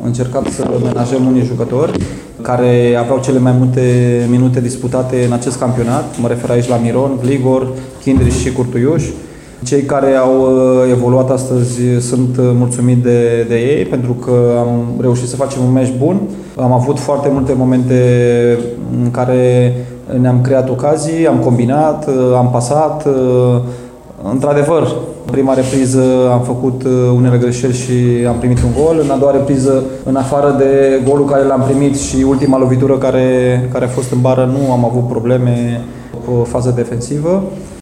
încercat să menajăm unii jucători care aveau cele mai multe minute disputate în acest campionat. Mă refer aici la Miron, Gligor, Kindriș și Curtuiuș. Cei care au evoluat astăzi sunt mulțumit de ei pentru că am reușit să facem un meci bun. Am avut foarte multe momente în care ne-am creat ocazii, am combinat, am pasat. Într-adevăr, în prima repriză am făcut unele greșeli și am primit un gol. În a doua repriză, în afară de golul care l-am primit și ultima lovitură care a fost în bară, nu am avut probleme pe fază defensivă.